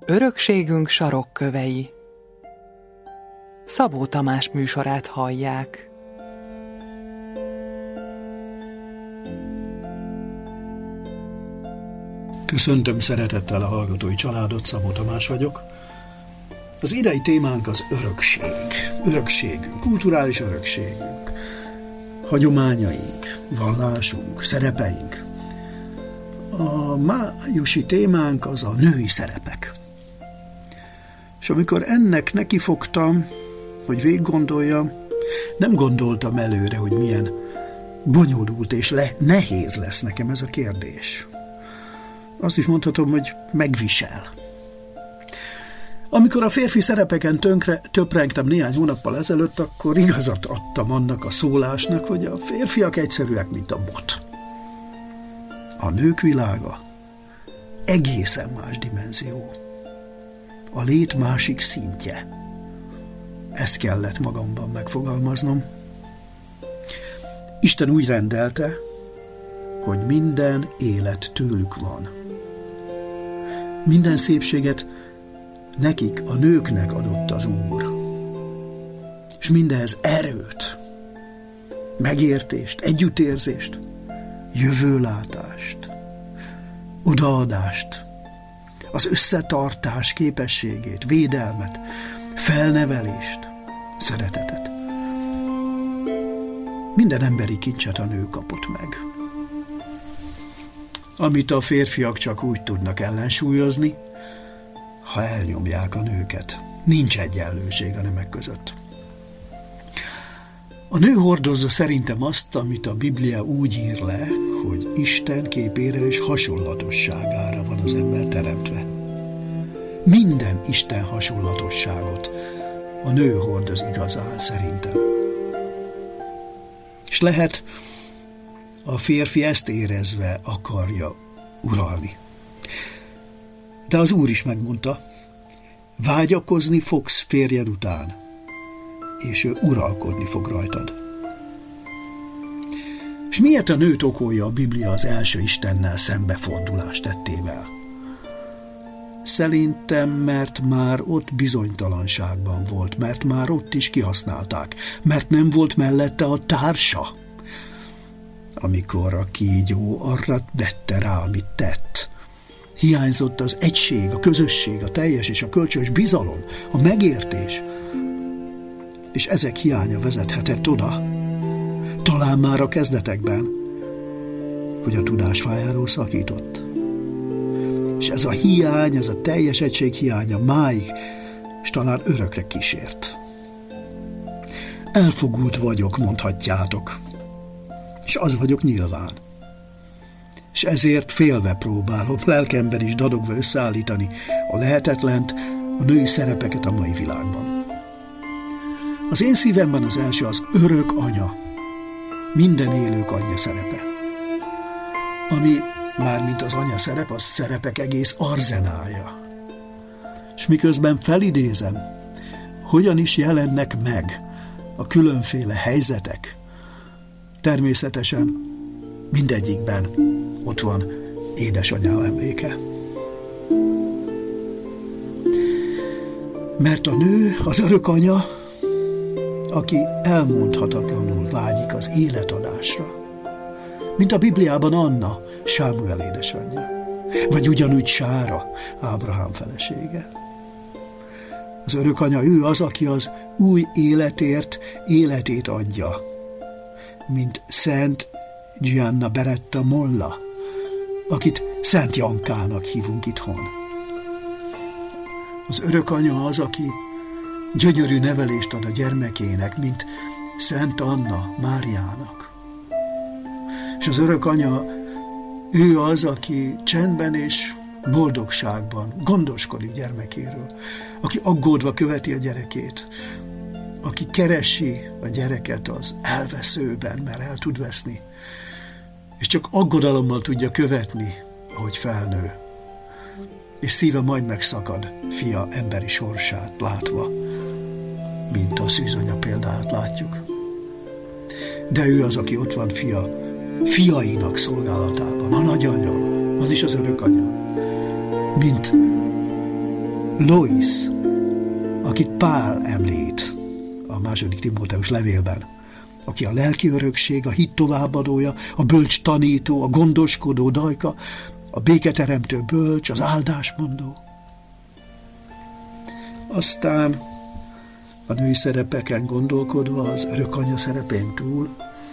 Örökségünk sarokkövei. Szabó Tamás műsorát hallják. Köszöntöm szeretettel a hallgatói családot, Szabó Tamás vagyok. Az idei témánk az örökség. Örökségünk, kulturális örökségünk, hagyományaink, vallásunk, szerepeink. A májusi témánk az a női szerepek. És amikor ennek nekifogtam, hogy végiggondoljam, nem gondoltam előre, hogy milyen bonyolult és nehéz lesz nekem ez a kérdés. Azt is mondhatom, hogy megvisel. Amikor a férfi szerepeken töprengtem néhány hónappal ezelőtt, akkor igazat adtam annak a szólásnak, hogy a férfiak egyszerűek, mint a bot. A nők világa egészen más dimenzió. A lét másik szintje. Ezt kellett magamban megfogalmaznom. Isten úgy rendelte, hogy minden élet tőlük van. Minden szépséget nekik, a nőknek adott az Úr. És mindehhez erőt, megértést, együttérzést, jövőlátást, odaadást, az összetartás képességét, védelmet, felnevelést, szeretetet. Minden emberi kincset a nő kapott meg. Amit a férfiak csak úgy tudnak ellensúlyozni, ha elnyomják a nőket. Nincs egyenlőség a nemek között. A nő hordozza szerintem azt, amit a Biblia úgy ír le, hogy Isten képére és hasonlatosságára van az ember teremtve. Minden Isten hasonlatosságot a nő hordoz igazán szerintem. És lehet, a férfi ezt érezve akarja uralni. De az Úr is megmondta, vágyakozni fogsz férjed után, és ő uralkodni fog rajtad. És miért a nőt okolja a Biblia az első Istennel szembefordulást tettével? Szerintem, mert már ott bizonytalanságban volt, mert már ott is kihasználták, mert nem volt mellette a társa, amikor a kígyó arra vette rá, amit tett. Hiányzott az egység, a közösség, a teljes és a kölcsönös bizalom, a megértés. És ezek hiánya vezethetett oda, talán már a kezdetekben, hogy a tudás fájáról szakított. És ez a hiány, ez a teljes egység hiánya máig, és talán örökre kísért. Elfogult vagyok, mondhatjátok. És az vagyok nyilván. És ezért félve próbálom, lelkemben is dadogva összeállítani a lehetetlent, a női szerepeket a mai világban. Az én szívemben az első az örök anya, minden élők anyja szerepe. Ami mármint az anya szerep, az szerepek egész arzenálja. És miközben felidézem, hogyan is jelennek meg a különféle helyzetek, természetesen mindegyikben ott van édesanyám emléke. Mert a nő, az örök anya, aki elmondhatatlanul vágyik az életadásra, mint a Bibliában Anna, Sámuel édesanyja, vagy ugyanúgy Sára, Ábrahám felesége. Az örök anya, ő az, aki az új életért életét adja, mint Szent Gianna Beretta Molla, akit Szent Jankának hívunk itthon. Az örök anya az, aki gyönyörű nevelést ad a gyermekének, mint Szent Anna Máriának. És az örök anya, ő az, aki csendben és boldogságban gondoskodik gyermekéről, aki aggódva követi a gyerekét, aki keresi a gyereket az elveszőben, mert el tud veszni, és csak aggodalommal tudja követni, ahogy felnő, és szíve majd megszakad fia emberi sorsát látva, mint a szűzanya példáját látjuk. De ő az, aki ott van fiainak szolgálatában, a nagyanya, az is az örök anya, mint Lois, akit Pál említ a második Timóteus levélben, aki a lelki örökség, a hit továbbadója, a bölcs tanító, a gondoskodó dajka, a béketeremtő bölcs, az áldásmondó. Aztán a női szerepeken gondolkodva az örökanya szerepén túl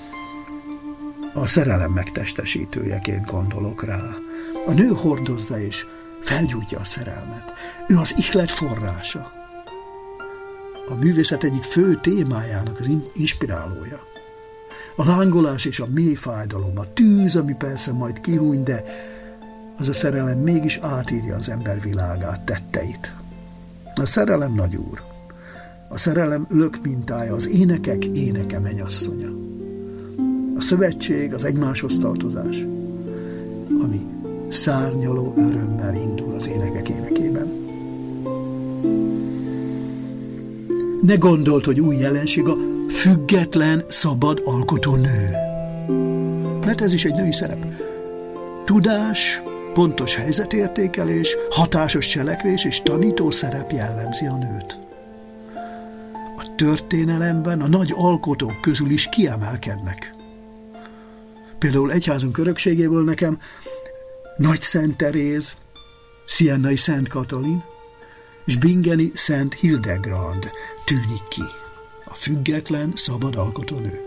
a szerelem megtestesítőjeként gondolok rá. A nő hordozza és felgyújtja a szerelmet. Ő az ihlet forrása. A művészet egyik fő témájának az inspirálója. A lángolás és a mély fájdalom, a tűz, ami persze majd kihúny, de az a szerelem mégis átírja az ember világát, tetteit. A szerelem nagyúr. A szerelem ülök mintája, az énekek éneke mennyasszonya. A szövetség, az egymáshoz tartozás, ami szárnyaló örömmel indul az énekek énekében. Ne gondolt, hogy új jelenség a független, szabad alkotó nő. Mert ez is egy női szerep. Tudás, pontos helyzetértékelés, hatásos cselekvés és tanító szerep jellemzi a nőt. A történelemben a nagy alkotók közül is kiemelkednek. Például egyházunk örökségéből nekem Nagy Szent Teréz, Siennai Szent Katalin és Bingeni Szent Hildebrand tűnik ki, a független, szabad alkotónő.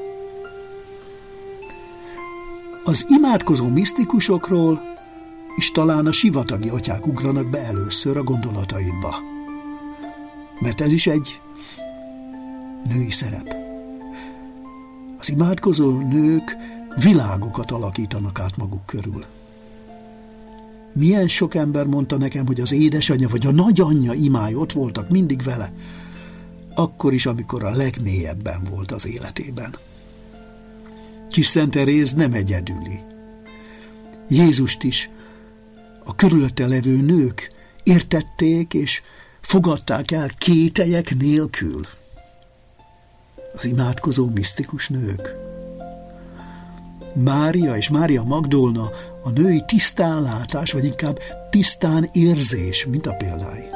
Az imádkozó misztikusokról is talán a sivatagi atyák ugranak be először a gondolataidba, mert ez is egy női szerep. Az imádkozó nők világokat alakítanak át maguk körül. Milyen sok ember mondta nekem, hogy az édesanyja vagy a nagyanyja imái ott voltak mindig vele, akkor is, amikor a legmélyebben volt az életében. Kis Szent Teréz nem egyedüli. Jézust is a körülötte levő nők értették és fogadták el kételyek nélkül. Az imádkozó misztikus nők. Mária és Mária Magdolna a női tisztánlátás, vagy inkább tisztán érzés, mint a példái.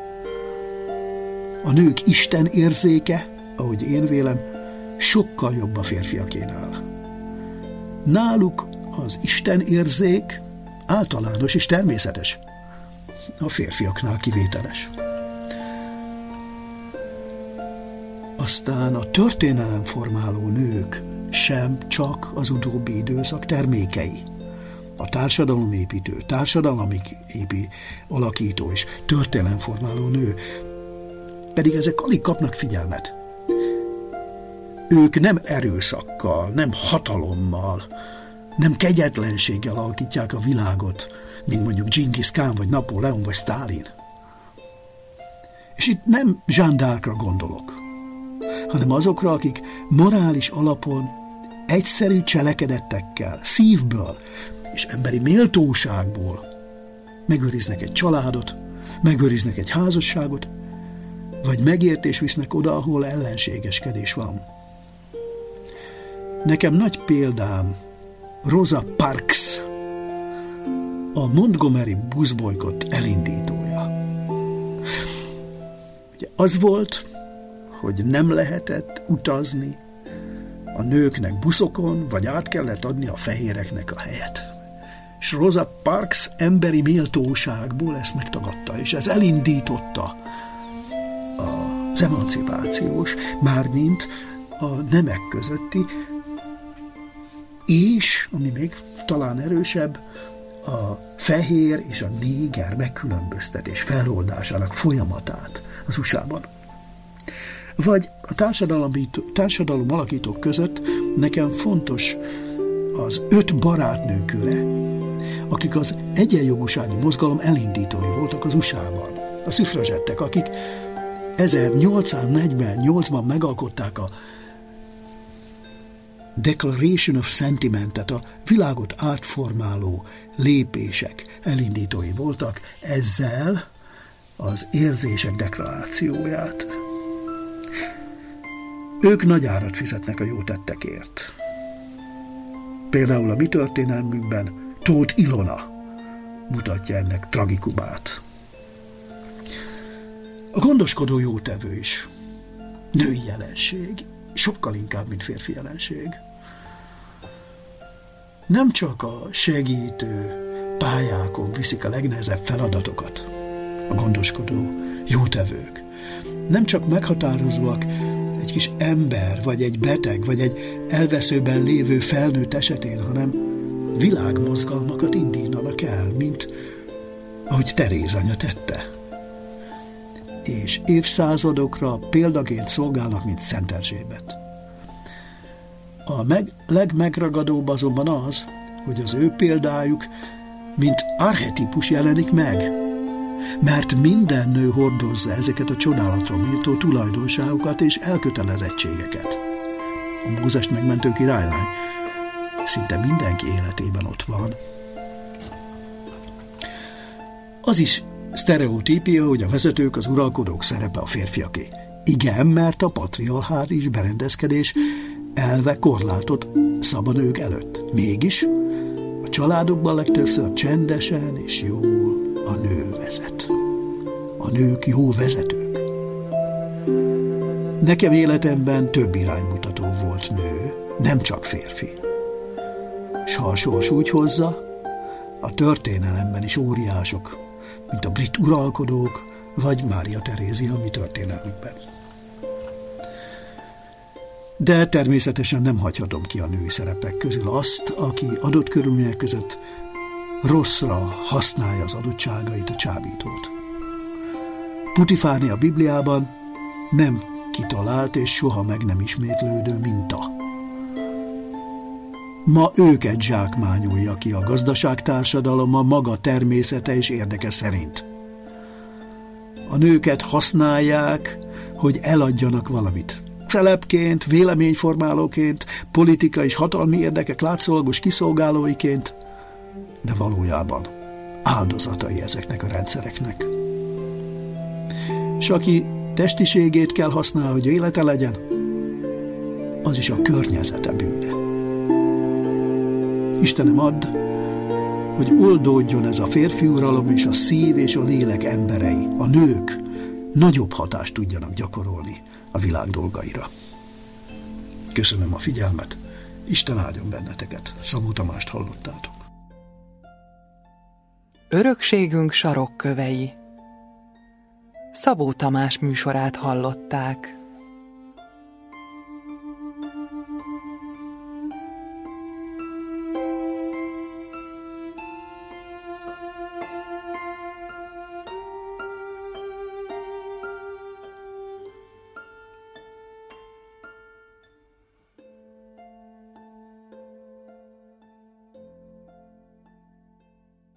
A nők Isten érzéke, ahogy én vélem, sokkal jobb a férfiakénál. Náluk az Isten érzék általános és természetes, a férfiaknál kivételes. Aztán a történelemformáló nők sem csak az utóbbi időszak termékei. A társadalomépítő, alakító és történelemformáló nő, pedig ezek alig kapnak figyelmet. Ők nem erőszakkal, nem hatalommal, nem kegyetlenséggel alakítják a világot, mint mondjuk Dzsingisz Kán, vagy Napóleon, vagy Sztálin. És itt nem Jeanne d'Arcra gondolok, hanem azokra, akik morális alapon egyszerű cselekedettekkel, szívből és emberi méltóságból megőriznek egy családot, megőriznek egy házasságot, vagy megértés visznek oda, ahol ellenségeskedés van. Nekem nagy példám Rosa Parks, a Montgomery buszbolykott elindítója. Ugye az volt, hogy nem lehetett utazni a nőknek buszokon, vagy át kellett adni a fehéreknek a helyet. És Rosa Parks emberi méltóságból ezt megtagadta, és ez elindította az emancipációs, mármint a nemek közötti, és, ami még talán erősebb, a fehér és a néger megkülönböztetés feloldásának folyamatát az USA-ban. Vagy a társadalom alakítók között nekem fontos az 5 barátnő köre, akik az egyenjogúsági mozgalom elindítói voltak az USA-ban. A szüfrazsettek, akik 1848-ban megalkották a Declaration of Sentiment-et, a világot átformáló lépések elindítói voltak, ezzel az érzések deklarációját. Ők nagy árat fizetnek a jó tettekért. Például a mi történelmünkben Tóth Ilona mutatja ennek tragikumát. A gondoskodó jótevő is női jelenség, sokkal inkább, mint férfi jelenség. Nem csak a segítő pályákon viszik a legnehezebb feladatokat a gondoskodó jótevők. Nem csak meghatározóak egy kis ember, vagy egy beteg, vagy egy elveszőben lévő felnőtt esetén, hanem világmozgalmakat indítanak el, mint ahogy Teréz anya tette. És évszázadokra példaként szolgálnak, mint Szent Erzsébet. A legmegragadóbb azonban az, hogy az ő példájuk mint archetípus jelenik meg, mert minden nő hordozza ezeket a csodálatra méltó tulajdonságokat és elkötelezettségeket. A Mózest megmentő királylány szinte mindenki életében ott van. Az is sztereotípia, hogy a vezetők, az uralkodók szerepe a férfiaké. Igen, mert a patriarchális berendezkedés elve korlátot szab a nők előtt. Mégis a családokban legtöbbször csendesen és jól a nő vezet. A nők jó vezetők. Nekem életemben több iránymutató volt nő, nem csak férfi. S ha a sors úgy hozza, a történelemben is óriások, mint a brit uralkodók, vagy Mária Terézia a mi történelmünkben. De természetesen nem hagyhatom ki a női szerepek közül azt, aki adott körülmények között rosszra használja az adottságait, a csábítót. Putifárni a Bibliában nem kitalált és soha meg nem ismétlődő minta. Ma őket zsákmányolja ki a gazdaságtársadalom a maga természete és érdeke szerint. A nőket használják, hogy eladjanak valamit. Celebként, véleményformálóként, politika és hatalmi érdekek látszólagos kiszolgálóiként, de valójában áldozatai ezeknek a rendszereknek. És aki testiségét kell használni, hogy élete legyen, az is a környezete bűne. Istenem, add, hogy oldódjon ez a férfi uralom és a szív és a lélek emberei, a nők nagyobb hatást tudjanak gyakorolni a világ dolgaira. Köszönöm a figyelmet, Isten áldjon benneteket. Szabó Tamást hallottátok. Örökségünk sarokkövei. Szabó Tamás műsorát hallották.